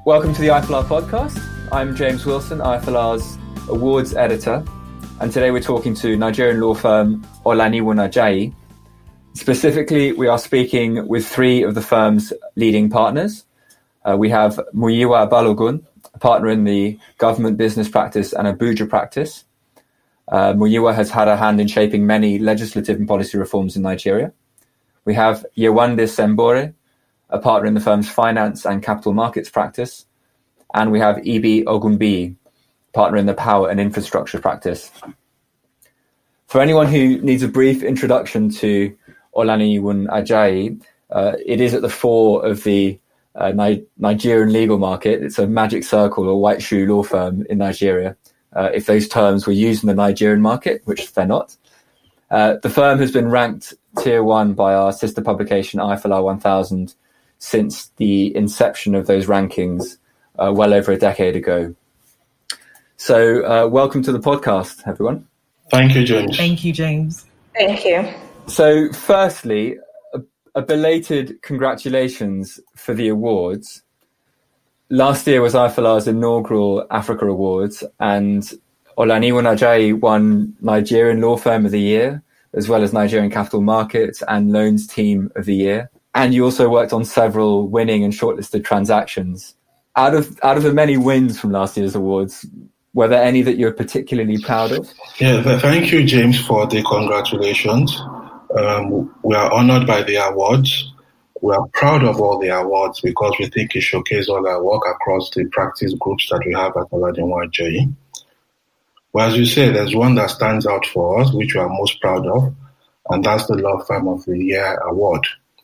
Welcome to the IFLR podcast. I'm James Wilson, IFLR's awards editor, and today we're talking to Nigerian law firm Olaniwun Ajayi. Specifically, we are speaking with three of the firm's leading partners. We have Muyiwa Balogun, a partner in the government business practice and Abuja practice. Muyiwa has had a hand in shaping many legislative and policy reforms in Nigeria. We have Yewande Sembore, a partner in the firm's finance and capital markets practice. And we have Ibi Ogunbiyi, partner in the power and infrastructure practice. For anyone who needs a brief introduction to Olaniwun Ajayi, it is at the fore of the Nigerian legal market. It's a magic circle or white shoe law firm in Nigeria, if those terms were used in the Nigerian market, which they're not. The firm has been ranked Tier 1 by our sister publication IFLR 1000 since the inception of those rankings well over a decade ago. So welcome to the podcast, everyone. Thank you, James. Thank you, James. Thank you. So firstly, a belated congratulations for the awards. Last year was IFLR's inaugural Africa Awards, and Olaniwun Ajayi won Nigerian Law Firm of the Year, as well as Nigerian Capital Markets and Loans Team of the Year. And you also worked on several winning and shortlisted transactions. Out of the many wins from last year's awards, were there any that you're particularly proud of? Yeah, thank you, James, for the congratulations. We are honored by the awards. We are proud of all the awards because we think it showcases all our work across the practice groups that we have at Olaniwun Ajayi. Well, as you say, there's one that stands out for us, which we are most proud of, and that's the Law Firm of the Year award.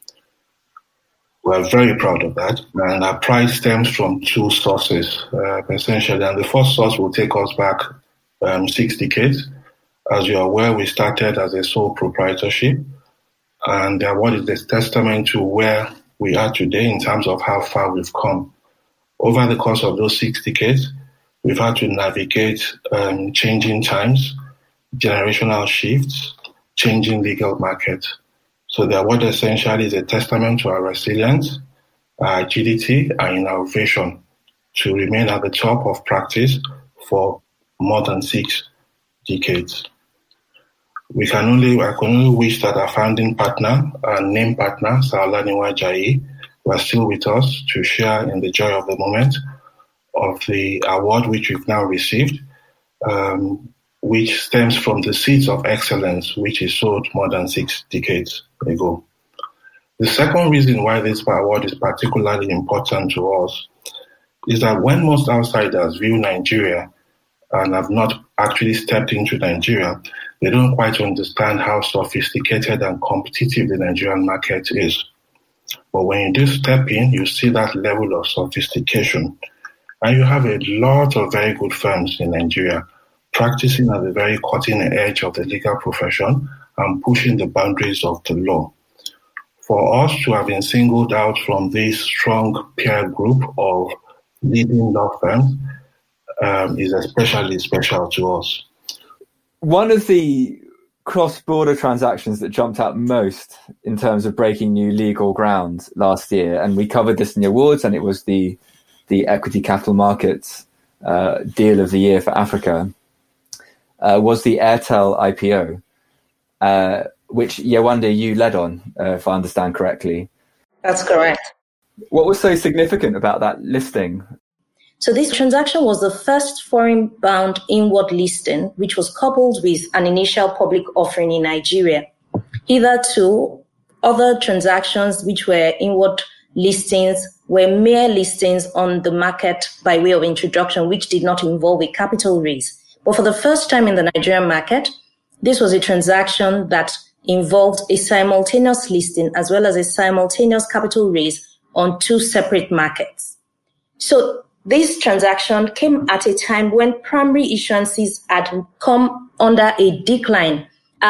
We're very proud of that, and our pride stems from two sources, essentially. And the first source will take us back 6 decades. As you're aware, we started as a sole proprietorship, and the award is a testament to where we are today in terms of how far we've come. Over the course of those 6 decades, we've had to navigate changing times, generational shifts, changing legal markets. So the award essentially is a testament to our resilience, our agility, and innovation to remain at the top of practice for more than 6 decades. I can only wish that our founding partner, our name partner, Sir Olaniwun Ajayi, were still with us to share in the joy of the moment of the award which we've now received, which stems from the seeds of excellence which is sold more than 6 decades ago. The second reason why this award is particularly important to us is that when most outsiders view Nigeria and have not actually stepped into Nigeria, they don't quite understand how sophisticated and competitive the Nigerian market is. But when you do step in, you see that level of sophistication. And you have a lot of very good firms in Nigeria practicing at the very cutting edge of the legal profession and pushing the boundaries of the law. For us to have been singled out from this strong peer group of leading law firms is especially special to us. One of the cross-border transactions that jumped out most in terms of breaking new legal ground last year, and we covered this in the awards, and it was the equity capital markets deal of the year for Africa, was the Airtel IPO, which Yewande, you led on, if I understand correctly. That's correct. What was so significant about that listing? So this transaction was the first foreign-bound inward listing, which was coupled with an initial public offering in Nigeria. Hitherto, other transactions which were inward listings were mere listings on the market by way of introduction, which did not involve a capital raise. But for the first time in the Nigerian market, this was a transaction that involved a simultaneous listing as well as a simultaneous capital raise on 2 separate markets. So this transaction came at a time when primary issuances had come under a decline,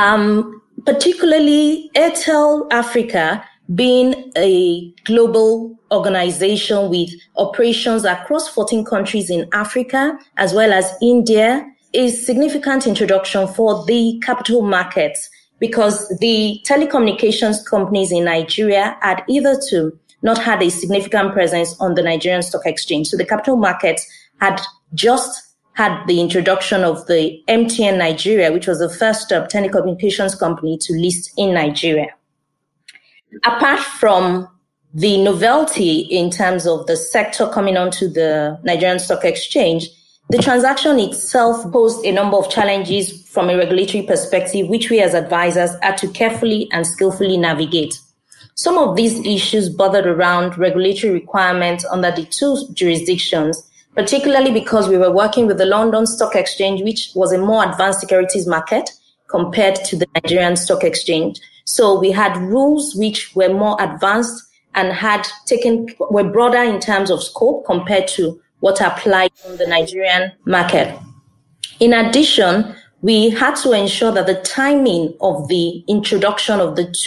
particularly Airtel Africa being a global organization with operations across 14 countries in Africa as well as India, a significant introduction for the capital markets because the telecommunications companies in Nigeria had either to not had a significant presence on the Nigerian Stock Exchange. So the capital markets had just had the introduction of the MTN Nigeria, which was the first telecommunications company to list in Nigeria. Apart from the novelty in terms of the sector coming onto the Nigerian Stock Exchange, the transaction itself posed a number of challenges from a regulatory perspective, which we as advisors had to carefully and skillfully navigate. Some of these issues bothered around regulatory requirements under the two jurisdictions, particularly because we were working with the London Stock Exchange, which was a more advanced securities market compared to the Nigerian Stock Exchange. So we had rules which were more advanced and were broader in terms of scope compared to what applied on the Nigerian market. In addition, we had to ensure that the timing of the introduction of the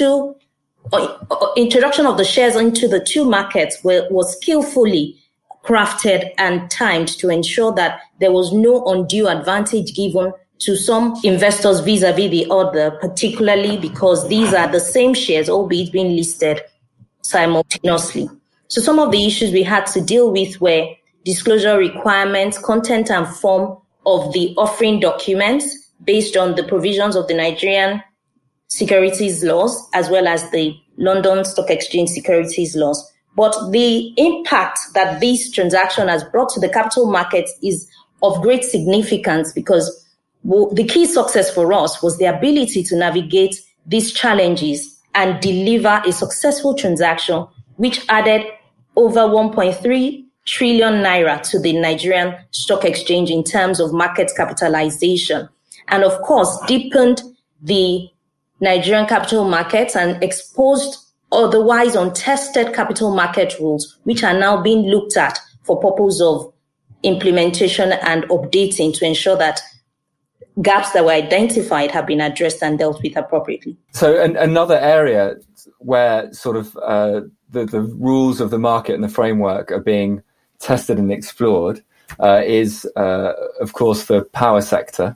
shares into the two markets was skillfully crafted and timed to ensure that there was no undue advantage given to some investors vis-a-vis the other, particularly because these are the same shares, albeit being listed simultaneously. So some of the issues we had to deal with were disclosure requirements, content and form of the offering documents based on the provisions of the Nigerian securities laws, as well as the London Stock Exchange securities laws. But the impact that this transaction has brought to the capital markets is of great significance because the key success for us was the ability to navigate these challenges and deliver a successful transaction, which added over 1.3 trillion naira to the Nigerian Stock Exchange in terms of market capitalization. And of course, deepened the Nigerian capital markets and exposed otherwise untested capital market rules, which are now being looked at for purpose of implementation and updating to ensure that gaps that were identified have been addressed and dealt with appropriately. So another area where sort of the rules of the market and the framework are being tested and explored is, of course, the power sector.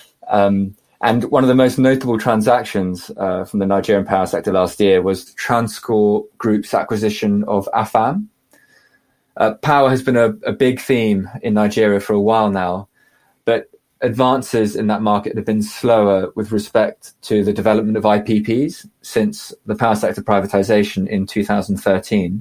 And one of the most notable transactions from the Nigerian power sector last year was TransCore Group's acquisition of AFAM. Power has been a big theme in Nigeria for a while now, but advances in that market have been slower with respect to the development of IPPs since the power sector privatization in 2013.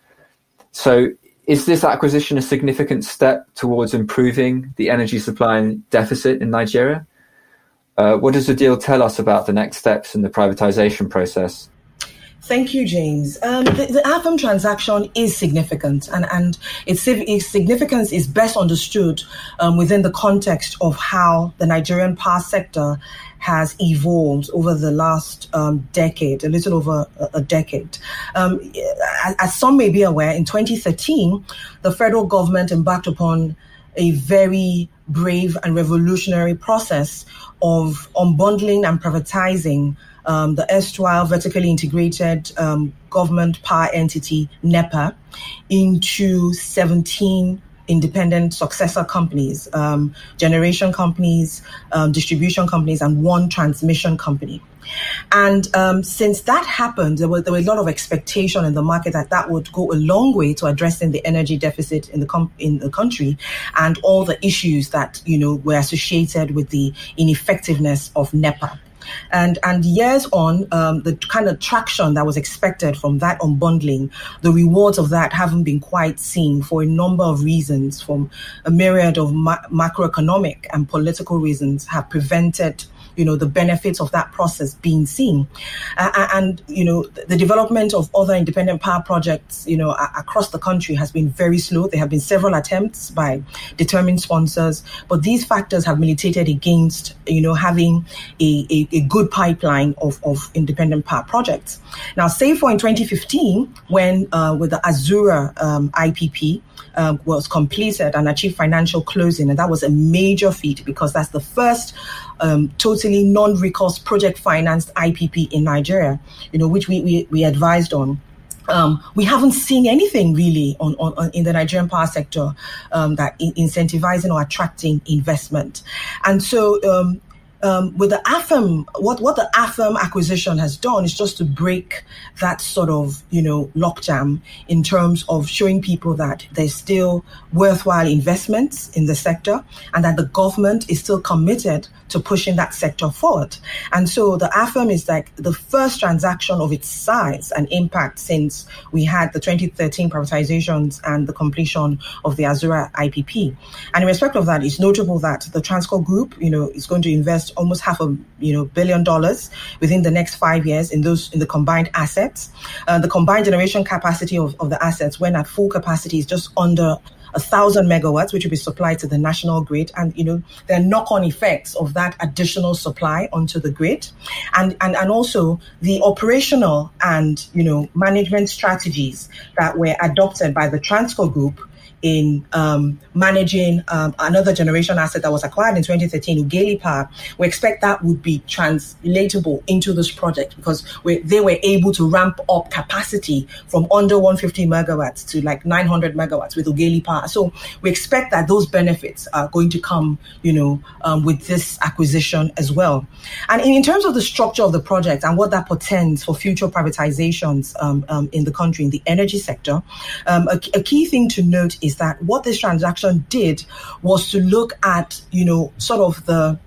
So is this acquisition a significant step towards improving the energy supply deficit in Nigeria? What does the deal tell us about the next steps in the privatization process? Thank you, James. The AFAM transaction is significant, and its significance is best understood within the context of how the Nigerian power sector has evolved over the last decade, a little over a decade. As some may be aware, in 2013, the federal government embarked upon a very brave and revolutionary process of unbundling and privatizing the erstwhile vertically integrated government power entity, NEPA, into 17 independent successor companies, generation companies, distribution companies, and one transmission company. And since that happened, there were a lot of expectation in the market that would go a long way to addressing the energy deficit in the country and all the issues that were associated with the ineffectiveness of NEPA. And years on, the kind of traction that was expected from that unbundling, the rewards of that haven't been quite seen for a number of reasons, from a myriad of macroeconomic and political reasons have prevented the benefits of that process being seen. And the development of other independent power projects, across the country has been very slow. There have been several attempts by determined sponsors, but these factors have militated against, having a good pipeline of independent power projects. Now, say for in 2015, when with the Azura IPP, was completed and achieved financial closing. And that was a major feat because that's the first totally non-recourse project financed IPP in Nigeria, which we advised on. We haven't seen anything really on in the Nigerian power sector that incentivizing or attracting investment. And so with the AFAM, what the AFAM acquisition has done is just to break that sort of, lockjam in terms of showing people that there's still worthwhile investments in the sector and that the government is still committed to pushing that sector forward. And so the AFAM is like the first transaction of its size and impact since we had the 2013 privatizations and the completion of the Azura IPP. And in respect of that, it's notable that the Transcorp Group, is going to invest almost $500 million within the next 5 years in the combined assets. The combined generation capacity of the assets, when at full capacity, is just under 1,000 megawatts, which will be supplied to the national grid. And, there are knock-on effects of that additional supply onto the grid. And also the operational and, management strategies that were adopted by the Transcorp Group in managing another generation asset that was acquired in 2013, Ughelli Power. We expect that would be translatable into this project because they were able to ramp up capacity from under 150 megawatts to like 900 megawatts with Ughelli Power. So we expect that those benefits are going to come, with this acquisition as well. And in terms of the structure of the project and what that portends for future privatizations in the country, in the energy sector, a key thing to note is that what this transaction did was to look at, sort of the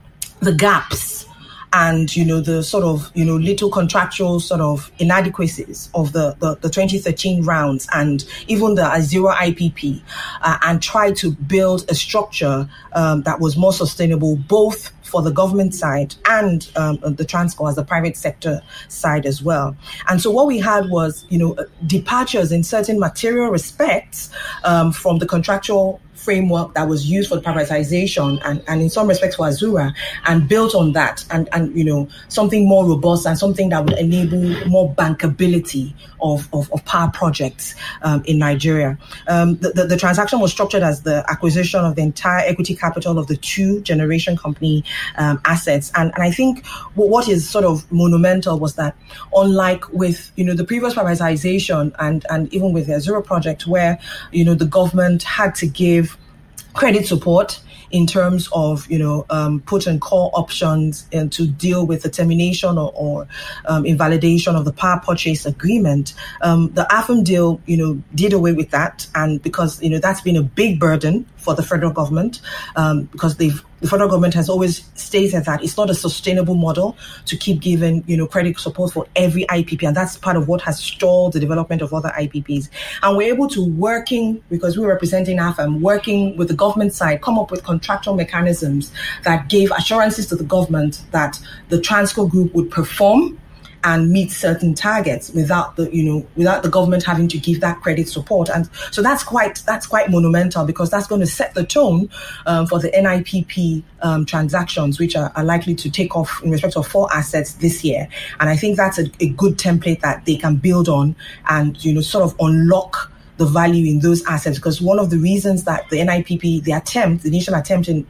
gaps and, the sort of, little contractual sort of inadequacies of the 2013 rounds and even the Azura IPP and try to build a structure that was more sustainable, both for the government side and the Transcorp as the private sector side as well. And so what we had was, departures in certain material respects from the contractual framework that was used for the privatization and in some respects for Azura, and built on that and something more robust and something that would enable more bankability of power projects in Nigeria. The transaction was structured as the acquisition of the entire equity capital of the two generation company assets. And I think what is sort of monumental was that unlike with, the previous privatization and even with the Azura project where, the government had to give credit support in terms of, put and call options and to deal with the termination or invalidation of the power purchase agreement. The AFAM deal, did away with that. And because, that's been a big burden for the federal government, because the federal government has always stated that it's not a sustainable model to keep giving, credit support for every IPP. And that's part of what has stalled the development of other IPPs. And we're able to because we're representing AFAM, working with the government side, come up with contractual mechanisms that gave assurances to the government that the Transcorp Group would perform and meet certain targets without the government having to give that credit support. And so that's quite monumental because that's going to set the tone for the NIPP transactions, which are likely to take off in respect of 4 assets this year. And I think that's a good template that they can build on and, sort of unlock the value in those assets, because one of the reasons that the NIPP, the initial attempt in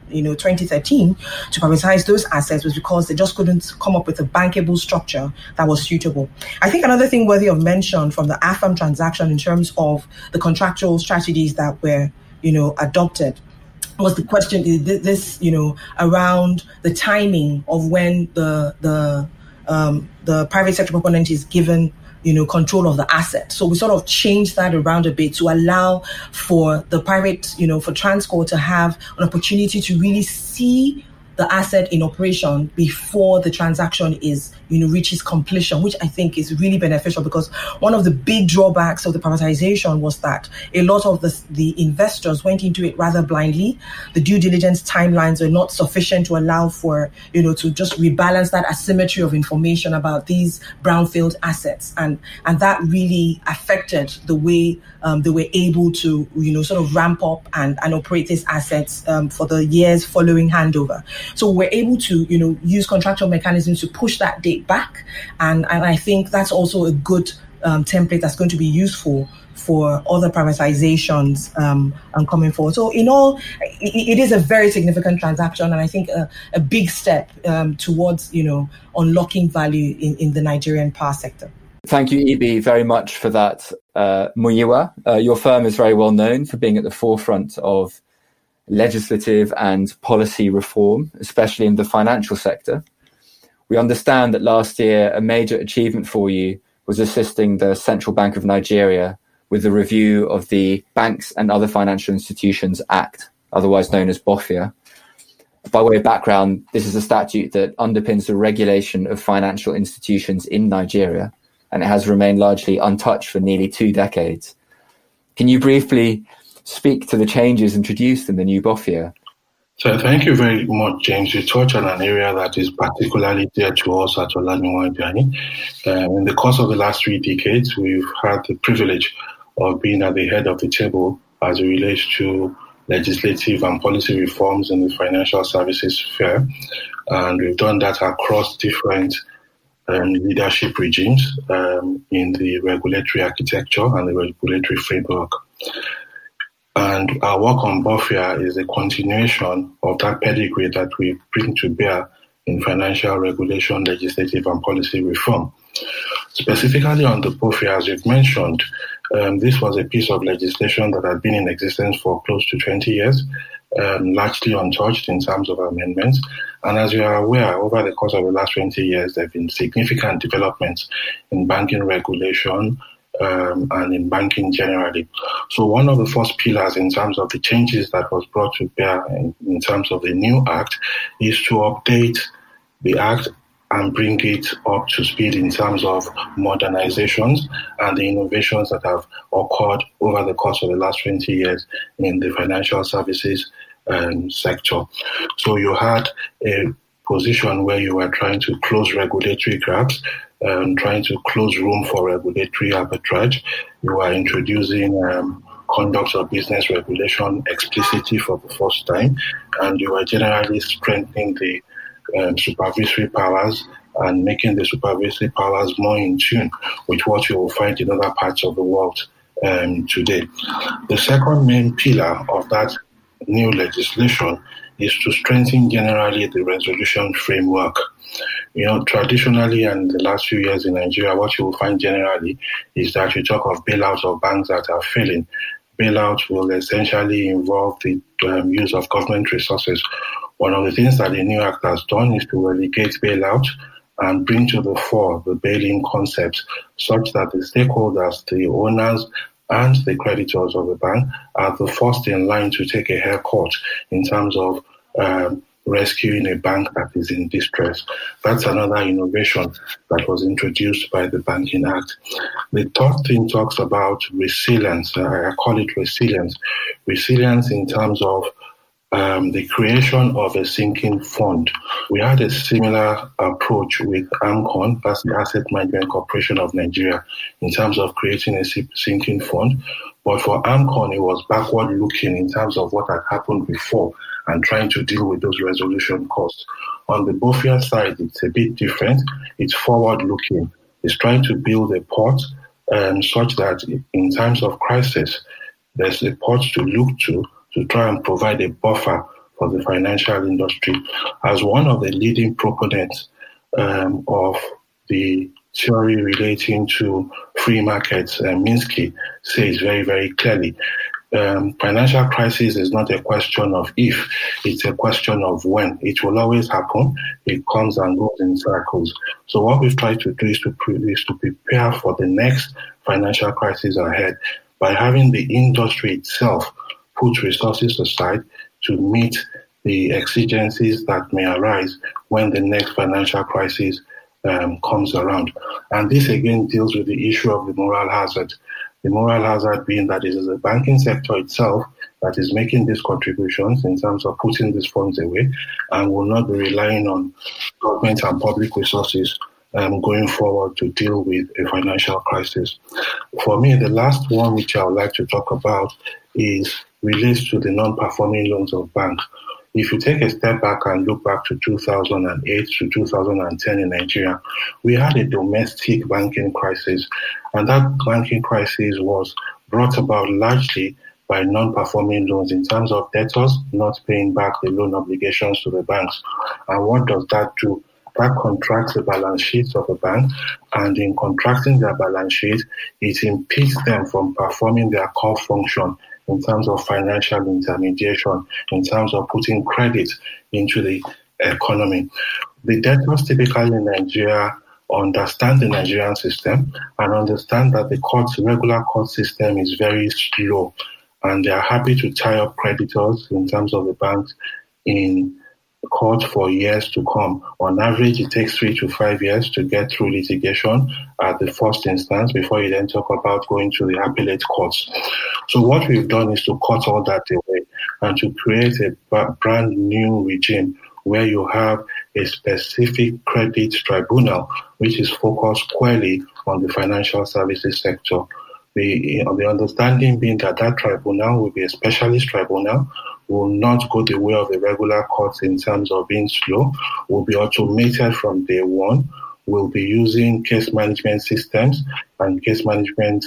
2013 to privatize those assets was because they just couldn't come up with a bankable structure that was suitable. I think another thing worthy of mention from the AFAM transaction in terms of the contractual strategies that were adopted was the question around the timing of when the private sector proponent is given control of the asset. So we sort of changed that around a bit to allow for the private, for Transcorp to have an opportunity to really see the asset in operation before the transaction is, reaches completion, which I think is really beneficial because one of the big drawbacks of the privatization was that a lot of the investors went into it rather blindly. The due diligence timelines were not sufficient to allow for, to just rebalance that asymmetry of information about these brownfield assets. And that really affected the way they were able to, sort of ramp up and operate these assets for the years following handover. So we're able to, use contractual mechanisms to push that date back. And I think that's also a good template that's going to be useful for other privatizations coming forward. So in all, it is a very significant transaction, and I think a big step towards, unlocking value in the Nigerian power sector. Thank you, Ibi, very much for that, Muyiwa. Your firm is very well known for being at the forefront of legislative and policy reform, especially in the financial sector. We understand that last year a major achievement for you was assisting the Central Bank of Nigeria with the review of the Banks and Other Financial Institutions Act, otherwise known as BOFIA. By way of background, this is a statute that underpins the regulation of financial institutions in Nigeria, and it has remained largely untouched for nearly 2 decades. Can you briefly speak to the changes introduced in the new BOFIA? So thank you very much, James. You touch on an area that is particularly dear to us at Olaniwun Ajayi. In the course of the last 3 decades, we've had the privilege of being at the head of the table as it relates to legislative and policy reforms in the financial services sphere. And we've done that across different leadership regimes in the regulatory architecture and the regulatory framework. And our work on BOFIA is a continuation of that pedigree that we bring to bear in financial regulation, legislative and policy reform. Specifically on the BOFIA, as you've mentioned, this was a piece of legislation that had been in existence for close to 20 years, largely untouched in terms of amendments. And as you are aware, over the course of the last 20 years, there have been significant developments in banking regulation and in banking generally. So one of the first pillars in terms of the changes that was brought to bear in terms of the new Act is to update the Act and bring it up to speed in terms of modernizations and the innovations that have occurred over the course of the last 20 years in the financial services sector. So you had a position where you were trying to close regulatory gaps, trying to close room for regulatory arbitrage. You were introducing conduct of business regulation explicitly for the first time, and you were generally strengthening the supervisory powers and making the supervisory powers more in tune with what you will find in other parts of the world today. The second main pillar of that new legislation is to strengthen generally the resolution framework. You know, traditionally and the last few years in Nigeria, what you will find generally is that you talk of bailouts of banks that are failing. Bailouts will essentially involve the use of government resources. One of the things that the new Act has done is to relegate bailout and bring to the fore the bail-in concepts such that the stakeholders, the owners, and the creditors of the bank are the first in line to take a haircut in terms of rescuing a bank that is in distress. That's another innovation that was introduced by the Banking Act. The third thing talks about resilience. I call it resilience. Resilience in terms of the creation of a sinking fund. We had a similar approach with AMCON, that's the Asset Management Corporation of Nigeria, in terms of creating a sinking fund. But for AMCON, it was backward looking in terms of what had happened before and trying to deal with those resolution costs. On the BOFIA side, it's a bit different. It's forward looking. It's trying to build a pot such that in times of crisis, there's a pot to look to try and provide a buffer for the financial industry. As one of the leading proponents of the theory relating to free markets, Minsky says very, very clearly, financial crisis is not a question of if, it's a question of when. It will always happen. It comes and goes in cycles. So what we've tried to do is to prepare for the next financial crisis ahead by having the industry itself put resources aside to meet the exigencies that may arise when the next financial crisis comes around. And this again deals with the issue of the moral hazard. The moral hazard being that it is the banking sector itself that is making these contributions in terms of putting these funds away and will not be relying on government and public resources going forward to deal with a financial crisis. For me, the last one which I would like to talk about relates to the non-performing loans of banks. If you take a step back and look back to 2008 to 2010 in Nigeria, we had a domestic banking crisis, and that banking crisis was brought about largely by non-performing loans in terms of debtors not paying back the loan obligations to the banks. And what does that do? That contracts the balance sheets of a bank, and in contracting their balance sheet, it impedes them from performing their core function in terms of financial intermediation, in terms of putting credit into the economy. The debtors typically in Nigeria understand the Nigerian system and understand that the regular court system is very slow, and they are happy to tie up creditors in terms of the banks in court for years to come. On average, it takes 3 to 5 years to get through litigation at the first instance before you then talk about going to the appellate courts. So what we've done is to cut all that away and to create a brand new regime where you have a specific credit tribunal which is focused squarely on the financial services sector. The understanding being that tribunal will be a specialist tribunal, will not go the way of the regular courts in terms of being slow, will be automated from day one, will be using case management systems and case management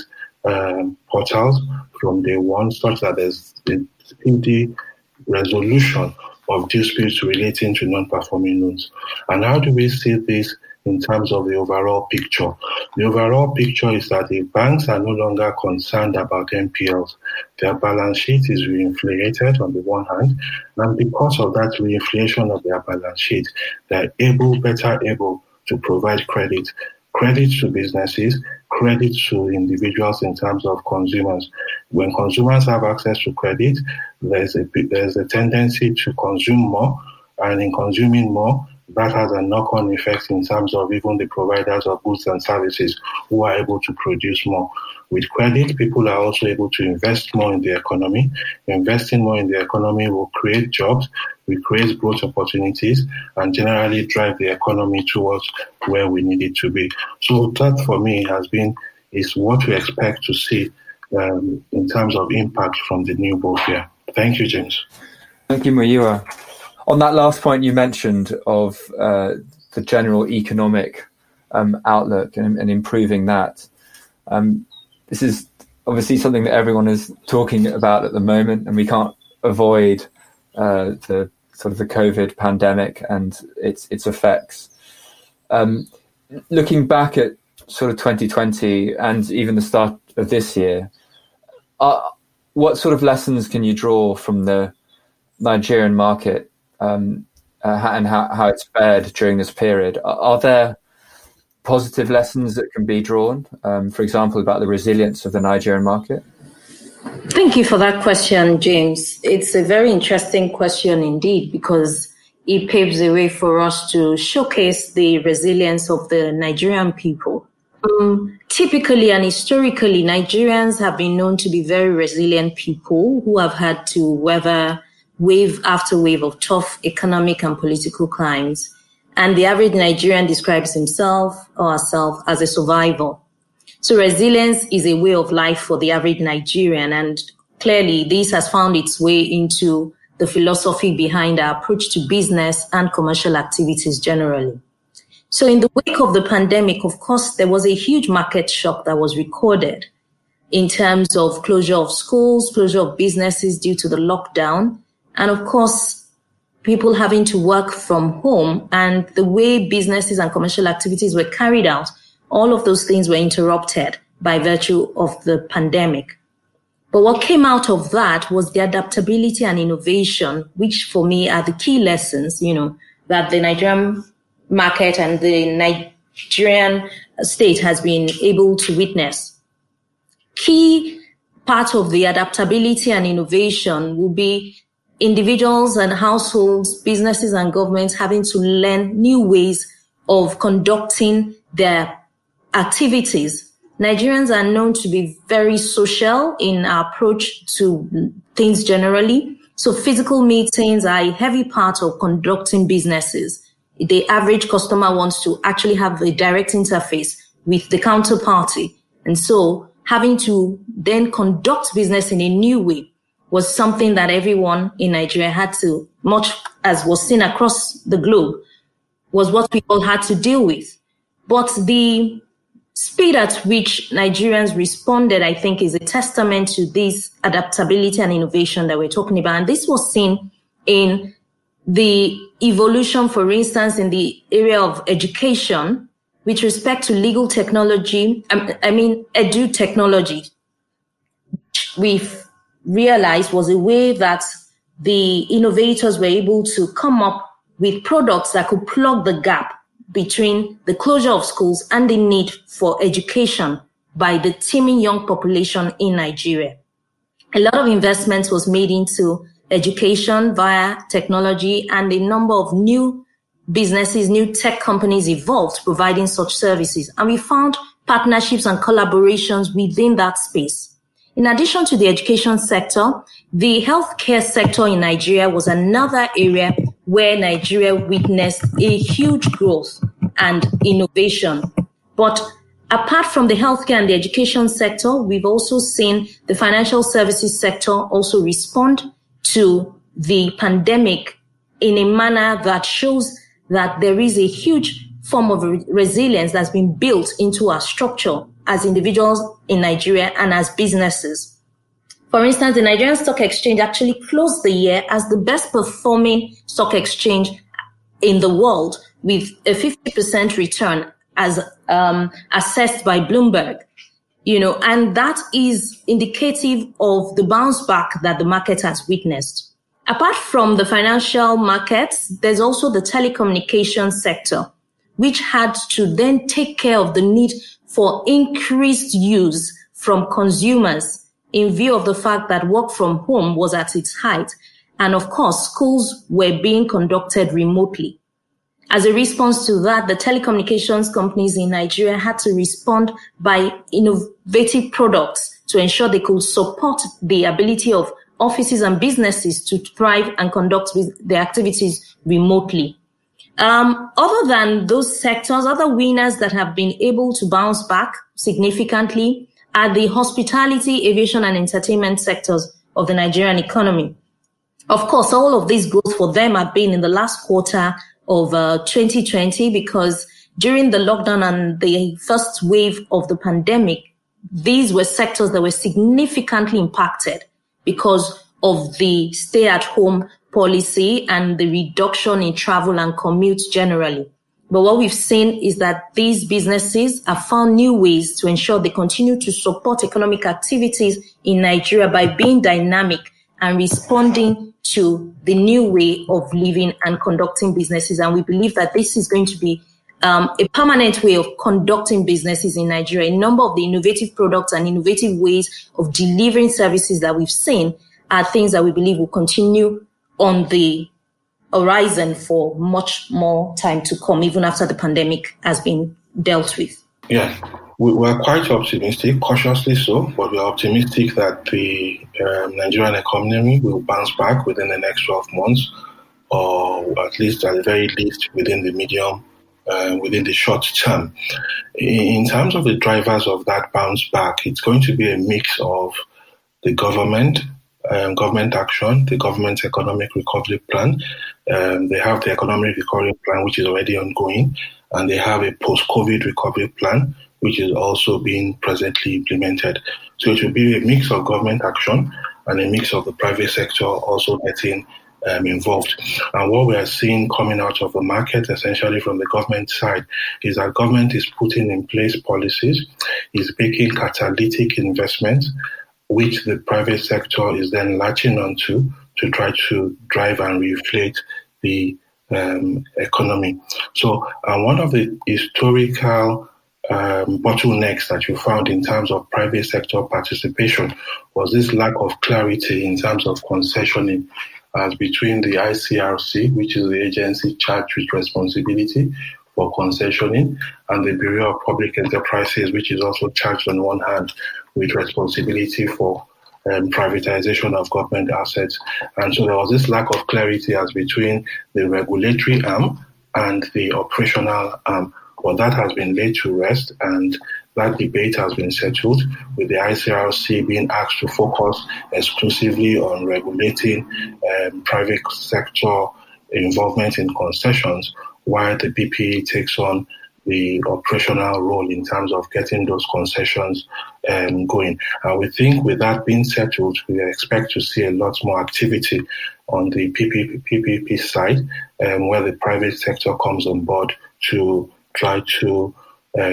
portals from day one, such that there's the speedy resolution of disputes relating to non-performing loans. And how do we see this in terms of the overall picture? The overall picture is that the banks are no longer concerned about NPLs. Their balance sheet is reinflated on the one hand, and because of that reinflation of their balance sheet, they're better able to provide credit to businesses, credit to individuals in terms of consumers. When consumers have access to credit, there's a tendency to consume more, and in consuming more, that has a knock-on effect in terms of even the providers of goods and services who are able to produce more. With credit, people are also able to invest more in the economy. Investing more in the economy will create jobs, will create growth opportunities, and generally drive the economy towards where we need it to be. So that, for me, is what we expect to see in terms of impact from the new BOFIA. Thank you, James. Thank you, Muyiwa. On that last point you mentioned of the general economic outlook and improving that, this is obviously something that everyone is talking about at the moment, and we can't avoid the COVID pandemic and its effects. Looking back at sort of 2020 and even the start of this year, what sort of lessons can you draw from the Nigerian market and how it's fared during this period? Are there positive lessons that can be drawn, for example, about the resilience of the Nigerian market? Thank you for that question, James. It's a very interesting question indeed, because it paves the way for us to showcase the resilience of the Nigerian people. Typically and historically, Nigerians have been known to be very resilient people who have had to weather wave after wave of tough economic and political climes. And the average Nigerian describes himself or herself as a survivor. So resilience is a way of life for the average Nigerian. And clearly, this has found its way into the philosophy behind our approach to business and commercial activities generally. So in the wake of the pandemic, of course, there was a huge market shock that was recorded in terms of closure of schools, closure of businesses due to the lockdown, and of course, people having to work from home, and the way businesses and commercial activities were carried out, all of those things were interrupted by virtue of the pandemic. But what came out of that was the adaptability and innovation, which for me are the key lessons, that the Nigerian market and the Nigerian state has been able to witness. Key part of the adaptability and innovation will be individuals and households, businesses and governments having to learn new ways of conducting their activities. Nigerians are known to be very social in our approach to things generally. So physical meetings are a heavy part of conducting businesses. The average customer wants to actually have a direct interface with the counterparty. And so having to then conduct business in a new way was something that everyone in Nigeria had to, much as was seen across the globe, was what we all had to deal with. But the speed at which Nigerians responded, I think, is a testament to this adaptability and innovation that we're talking about. And this was seen in the evolution, for instance, in the area of education with respect to legal technology, edu technology. We've realized was a way that the innovators were able to come up with products that could plug the gap between the closure of schools and the need for education by the teeming young population in Nigeria. A lot of investment was made into education via technology, and a number of new businesses, new tech companies evolved providing such services. And we found partnerships and collaborations within that space. In addition to the education sector, the healthcare sector in Nigeria was another area where Nigeria witnessed a huge growth and innovation. But apart from the healthcare and the education sector, we've also seen the financial services sector also respond to the pandemic in a manner that shows that there is a huge form of resilience that's been built into our structure as individuals in Nigeria and as businesses. For instance, the Nigerian Stock Exchange actually closed the year as the best performing stock exchange in the world with a 50% return as assessed by Bloomberg. And that is indicative of the bounce back that the market has witnessed. Apart from the financial markets, there's also the telecommunications sector, which had to then take care of the need for increased use from consumers in view of the fact that work from home was at its height. And of course, schools were being conducted remotely. As a response to that, the telecommunications companies in Nigeria had to respond by innovative products to ensure they could support the ability of offices and businesses to thrive and conduct their activities remotely. Other than those sectors, other winners that have been able to bounce back significantly are the hospitality, aviation, and entertainment sectors of the Nigerian economy. Of course, all of these growth for them have been in the last quarter of 2020, because during the lockdown and the first wave of the pandemic, these were sectors that were significantly impacted because of the stay-at-home policy and the reduction in travel and commute generally. But what we've seen is that these businesses have found new ways to ensure they continue to support economic activities in Nigeria by being dynamic and responding to the new way of living and conducting businesses. And we believe that this is going to be a permanent way of conducting businesses in Nigeria. A number of the innovative products and innovative ways of delivering services that we've seen are things that we believe will continue on the horizon for much more time to come, even after the pandemic has been dealt with. Yeah, we're quite optimistic, cautiously so, but we're optimistic that the Nigerian economy will bounce back within the next 12 months, or at least, at the very least, within the short term. In terms of the drivers of that bounce back, it's going to be a mix of the government action, the government's economic recovery plan. They have the economic recovery plan, which is already ongoing, and they have a post-COVID recovery plan, which is also being presently implemented. So it will be a mix of government action and a mix of the private sector also getting involved. And what we are seeing coming out of the market, essentially from the government side, is that government is putting in place policies, is making catalytic investments, which the private sector is then latching onto to try to drive and reflate the economy. So one of the historical bottlenecks that you found in terms of private sector participation was this lack of clarity in terms of concessioning as between the ICRC, which is the agency charged with responsibility for concessioning, and the Bureau of Public Enterprises, which is also charged on one hand with responsibility for privatization of government assets. And so there was this lack of clarity as between the regulatory arm and the operational arm. Well, that has been laid to rest, and that debate has been settled, with the ICRC being asked to focus exclusively on regulating private sector involvement in concessions, while the BPE takes on the operational role in terms of getting those concessions going. And we think with that being settled, we expect to see a lot more activity on the PPP side, where the private sector comes on board to try to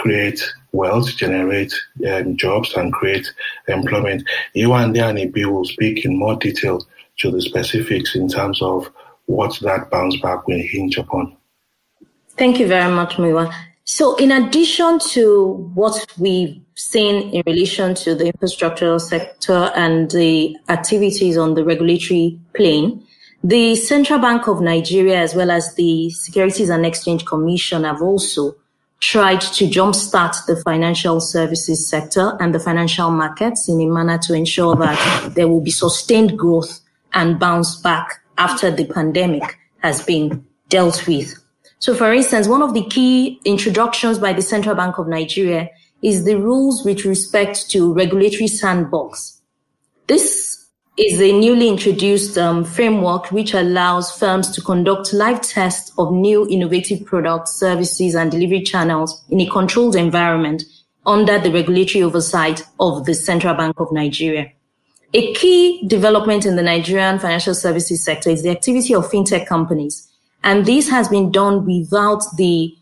create wealth, generate jobs, and create employment. Yewande and Ibi will speak in more detail to the specifics in terms of what that bounce back will hinge upon. Thank you very much, Muyiwa. So in addition to what we've seen in relation to the infrastructural sector and the activities on the regulatory plane, the Central Bank of Nigeria, as well as the Securities and Exchange Commission, have also tried to jumpstart the financial services sector and the financial markets in a manner to ensure that there will be sustained growth and bounce back after the pandemic has been dealt with. So, for instance, one of the key introductions by the Central Bank of Nigeria is the rules with respect to regulatory sandbox. This is a newly introduced framework which allows firms to conduct live tests of new innovative products, services, and delivery channels in a controlled environment under the regulatory oversight of the Central Bank of Nigeria. A key development in the Nigerian financial services sector is the activity of fintech companies. And this has been done without a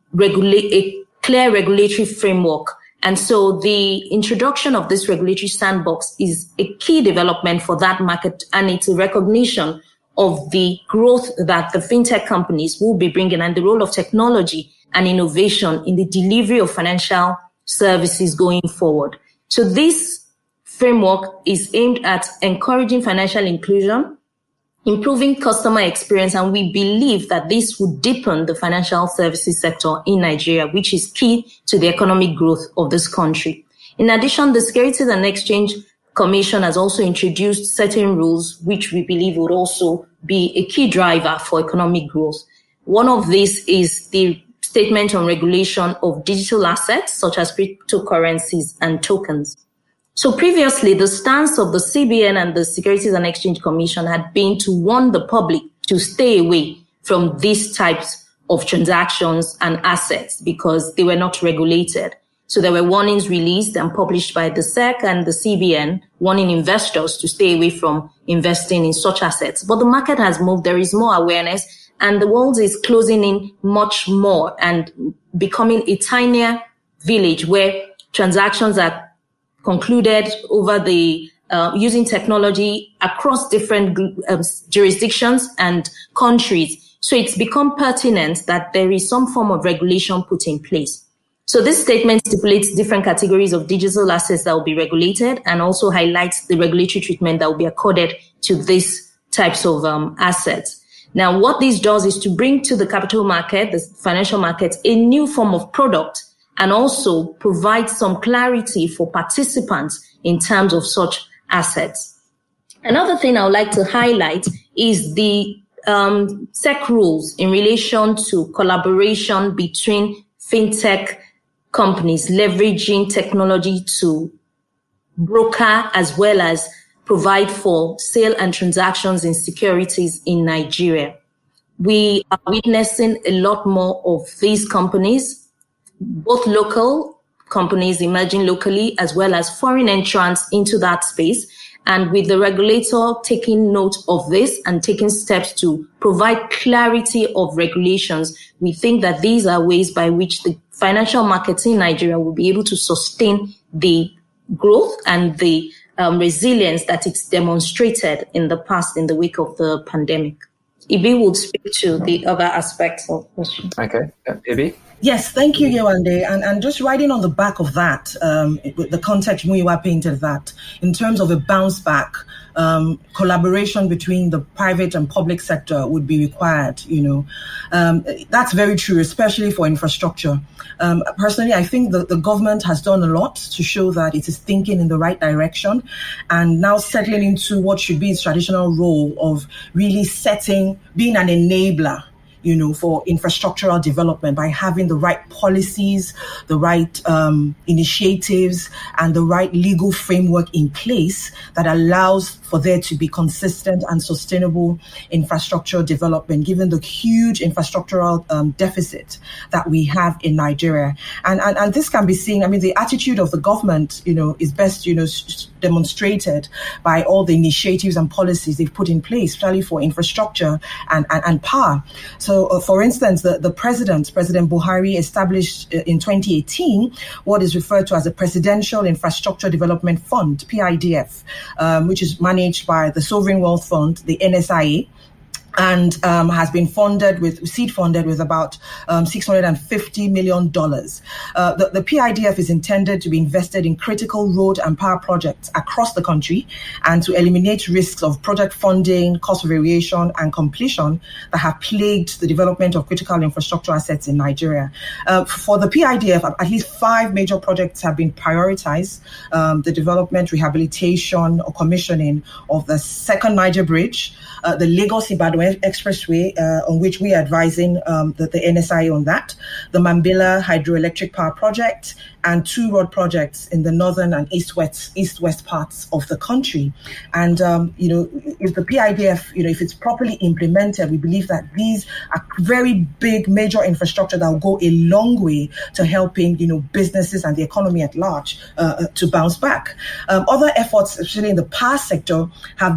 clear regulatory framework. And so the introduction of this regulatory sandbox is a key development for that market, and it's a recognition of the growth that the fintech companies will be bringing and the role of technology and innovation in the delivery of financial services going forward. So this framework is aimed at encouraging financial inclusion, improving customer experience, and we believe that this would deepen the financial services sector in Nigeria, which is key to the economic growth of this country. In addition, the Securities and Exchange Commission has also introduced certain rules which we believe would also be a key driver for economic growth. One of these is the statement on regulation of digital assets such as cryptocurrencies and tokens. So previously, the stance of the CBN and the Securities and Exchange Commission had been to warn the public to stay away from these types of transactions and assets because they were not regulated. So there were warnings released and published by the SEC and the CBN warning investors to stay away from investing in such assets. But the market has moved. There is more awareness and the world is closing in much more and becoming a tinier village where transactions are concluded over the using technology across different jurisdictions and countries. So it's become pertinent that there is some form of regulation put in place. So this statement stipulates different categories of digital assets that will be regulated and also highlights the regulatory treatment that will be accorded to these types of assets. Now, what this does is to bring to the capital market, the financial market, a new form of product and also provide some clarity for participants in terms of such assets. Another thing I would like to highlight is the SEC rules in relation to collaboration between fintech companies leveraging technology to broker as well as provide for sale and transactions in securities in Nigeria. We are witnessing a lot more of these companies, both local companies emerging locally as well as foreign entrants into that space. And with the regulator taking note of this and taking steps to provide clarity of regulations, we think that these are ways by which the financial markets in Nigeria will be able to sustain the growth and the resilience that it's demonstrated in the past in the wake of the pandemic. Ibi would speak to the other aspects of the question. Okay. Ibi? Yes, thank you, Yewande. And just riding on the back of that, the context Muyiwa painted that, in terms of a bounce back, collaboration between the private and public sector would be required, That's very true, especially for infrastructure. Personally, I think the government has done a lot to show that it is thinking in the right direction and now settling into what should be its traditional role of really being an enabler, for infrastructural development by having the right policies, the right initiatives, and the right legal framework in place that allows for there to be consistent and sustainable infrastructure development, given the huge infrastructural deficit that we have in Nigeria. And this can be seen, the attitude of the government, is best, demonstrated by all the initiatives and policies they've put in place, especially for infrastructure and power. So So, for instance, the President Buhari, established in 2018 what is referred to as the Presidential Infrastructure Development Fund, PIDF, which is managed by the Sovereign Wealth Fund, the NSIA, and has been seed funded with about $650 million. The PIDF is intended to be invested in critical road and power projects across the country and to eliminate risks of project funding, cost variation, and completion that have plagued the development of critical infrastructure assets in Nigeria. For the PIDF, at least 5 major projects have been prioritized. The development, rehabilitation, or commissioning of the Second Niger Bridge, the Lagos-Ibadan Expressway, on which we are advising the NSI on that, the Mambila Hydroelectric Power Project, and 2 road projects in the northern and east-west parts of the country. And, if the PIDF, if it's properly implemented, we believe that these are very big, major infrastructure that will go a long way to helping, businesses and the economy at large to bounce back. Other efforts, especially in the power sector,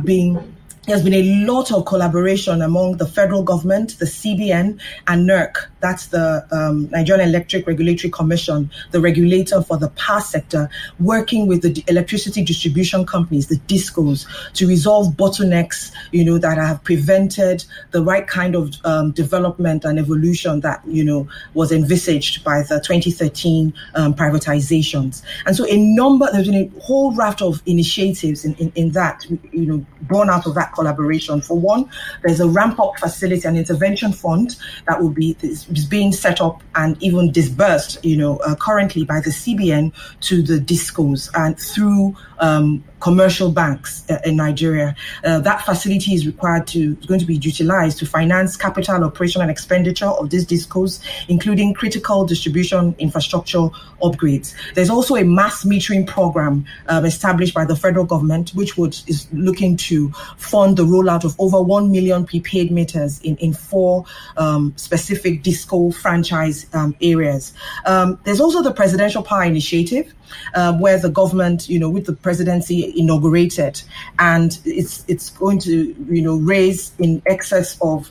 there's been a lot of collaboration among the federal government, the CBN, and NERC. That's the Nigerian Electric Regulatory Commission, the regulator for the power sector, working with the electricity distribution companies, the DISCOs, to resolve bottlenecks, that have prevented the right kind of development and evolution that, was envisaged by the 2013 privatizations. And so there's been a whole raft of initiatives in that, born out of that collaboration. For one, there's a ramp-up facility and intervention fund that is being set up and even disbursed, currently by the CBN to the DISCOs and through commercial banks in Nigeria. That facility is going to be utilized to finance capital, operation, and expenditure of these DISCOs, including critical distribution infrastructure upgrades. There's also a mass metering program established by the federal government, which is looking to fund the rollout of over 1 million prepaid meters in 4 specific DISCO franchise areas. There's also the Presidential Power Initiative, where the government, with the presidency, inaugurated, and it's going to, raise in excess of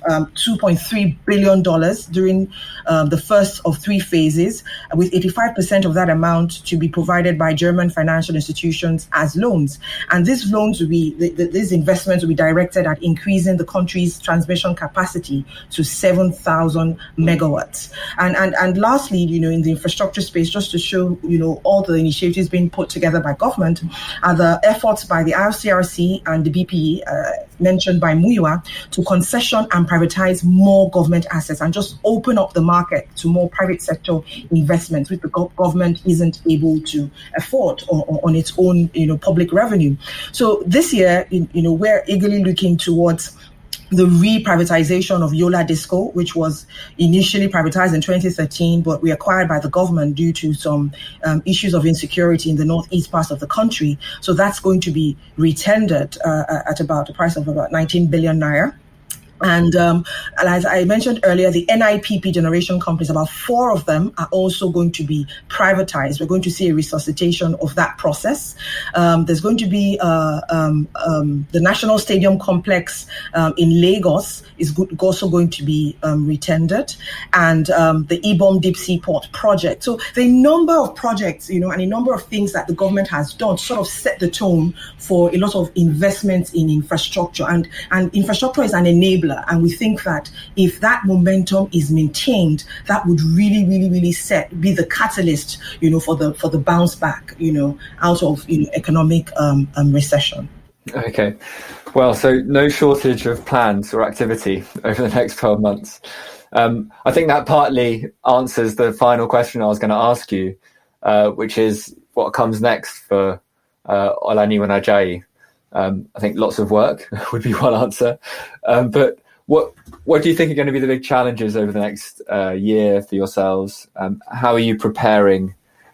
$2.3 billion during the first of 3 phases, with 85% of that amount to be provided by German financial institutions as loans. And these loans these investments will be directed at increasing the country's transmission capacity to 7,000 megawatts. And lastly, in the infrastructure space, just to show, all the initiatives being put together by government, are the efforts by the IRCRC and the BPE, mentioned by Muyiwa, to concession and privatize more government assets and just open up the market to more private sector investments, which the government isn't able to afford on its own, public revenue. So this year, we're eagerly looking towards the re-privatization of Yola Disco, which was initially privatized in 2013, but reacquired by the government due to some issues of insecurity in the northeast parts of the country. So that's going to be retendered at about a price of about 19 billion naira. And as I mentioned earlier, the NIPP generation companies, about 4 of them are also going to be privatized. We're going to see a resuscitation of that process. There's going to be the National Stadium Complex in Lagos is also going to be retendered, and the Ibom Deep Sea Port project. So the number of projects, and a number of things that the government has done sort of set the tone for a lot of investments in infrastructure, and infrastructure is an enabler. And we think that if that momentum is maintained, that would really, really, really be the catalyst, for the bounce back, out of economic recession. Okay. Well, so no shortage of plans or activity over the next 12 months. I think that partly answers the final question I was going to ask you, which is what comes next for Olaniyi Ajayi. I think lots of work would be one answer. But what do you think are going to be the big challenges over the next year for yourselves? How are you preparing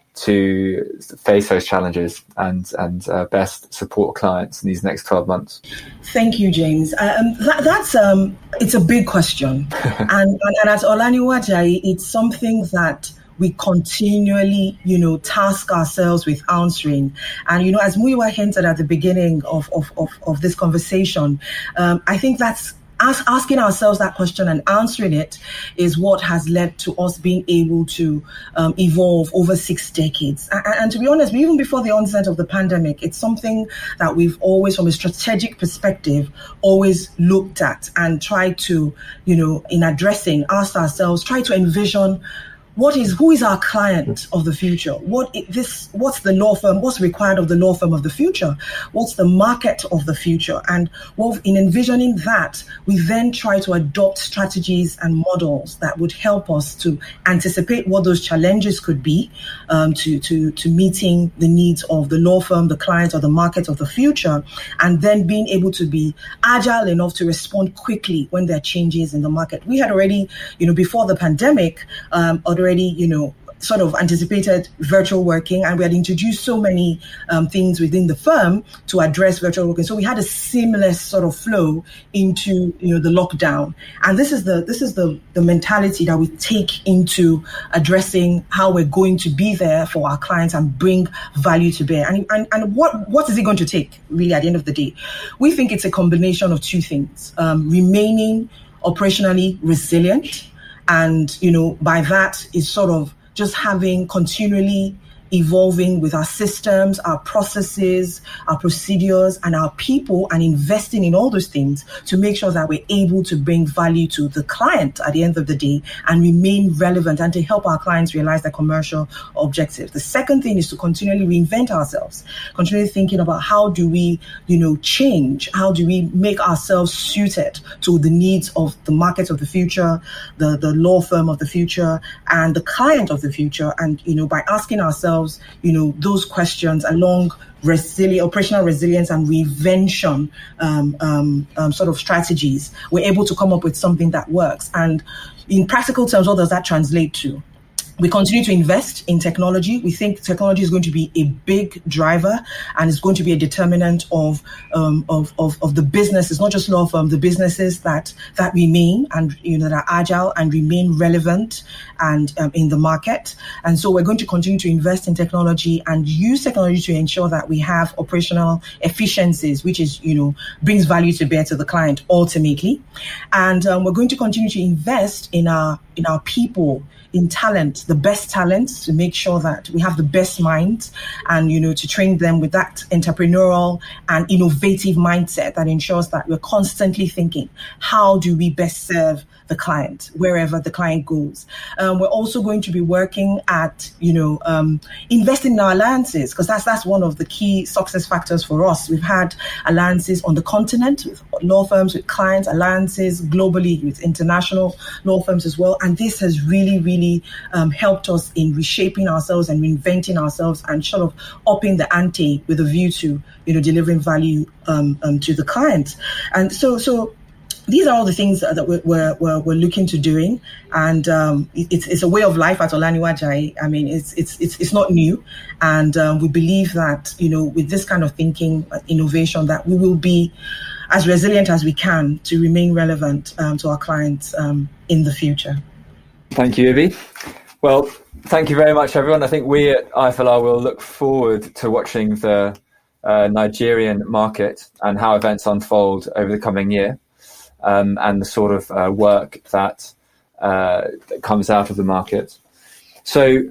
to face those challenges and best support clients in these next 12 months? Thank you, James. That's it's a big question. and at Olaniyi Ajayi, it's something that we continually, task ourselves with answering. And, as Muyiwa hinted at the beginning of this conversation, I think that's asking ourselves that question and answering it is what has led to us being able to evolve over 6 decades. And to be honest, even before the onset of the pandemic, it's something that we've always, from a strategic perspective, always looked at and tried to, in addressing, asked ourselves, try to envision who is our client of the future? What's the law firm? What's required of the law firm of the future? What's the market of the future? And in envisioning that, we then try to adopt strategies and models that would help us to anticipate what those challenges could be, to meeting the needs of the law firm, the client, or the market of the future, and then being able to be agile enough to respond quickly when there are changes in the market. We had already, before the pandemic, already, sort of anticipated virtual working, and we had introduced so many things within the firm to address virtual working. So we had a seamless sort of flow into the lockdown, and this is the mentality that we take into addressing how we're going to be there for our clients and bring value to bear. And what is it going to take really at the end of the day? We think it's a combination of 2 things: remaining operationally resilient, and by that is sort of just having continually evolving with our systems, our processes, our procedures, and our people, and investing in all those things to make sure that we're able to bring value to the client at the end of the day and remain relevant and to help our clients realize their commercial objectives. The second thing is to continually reinvent ourselves, continually thinking about how do we, change, how do we make ourselves suited to the needs of the market of the future, the law firm of the future, and the client of the future. And, by asking ourselves, those questions along operational resilience and reinvention sort of strategies, we're able to come up with something that works. And in practical terms, what does that translate to? We continue to invest in technology. We think technology is going to be a big driver, and it's going to be a determinant of the business. It's not just law firm, the businesses that remain and that are agile and remain relevant and in the market. And so we're going to continue to invest in technology and use technology to ensure that we have operational efficiencies, which is brings value to bear to the client ultimately. And we're going to continue to invest in our people, in talent, the best talents, to make sure that we have the best minds and, to train them with that entrepreneurial and innovative mindset that ensures that we're constantly thinking, how do we best serve the client wherever the client goes? We're also going to be working at, investing in our alliances, because that's one of the key success factors for us. We've had alliances on the continent with law firms, with clients, alliances globally with international law firms as well. And this has really, really helped us in reshaping ourselves and reinventing ourselves and sort of upping the ante with a view to, delivering value to the client. And so these are all the things that we're looking to doing, and it's a way of life at Olaniwa Ajayi. I mean, it's not new, and we believe that with this kind of thinking, innovation, that we will be as resilient as we can to remain relevant to our clients in the future. Thank you, Ibi. Well, thank you very much, everyone. I think we at IFLR will look forward to watching the Nigerian market and how events unfold over the coming year, and the sort of work that comes out of the market. So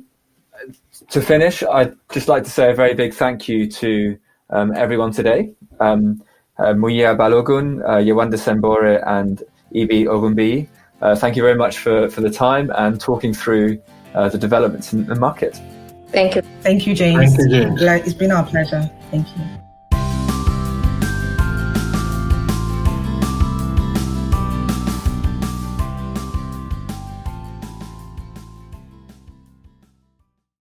to finish, I'd just like to say a very big thank you to everyone today. Muyiwa Balogun, Yewande Sembore, and Ibi Ogunbiyi. Thank you very much for the time and talking through the developments in the market. Thank you. Thank you, James. Thank you, James. It's been our pleasure. Thank you.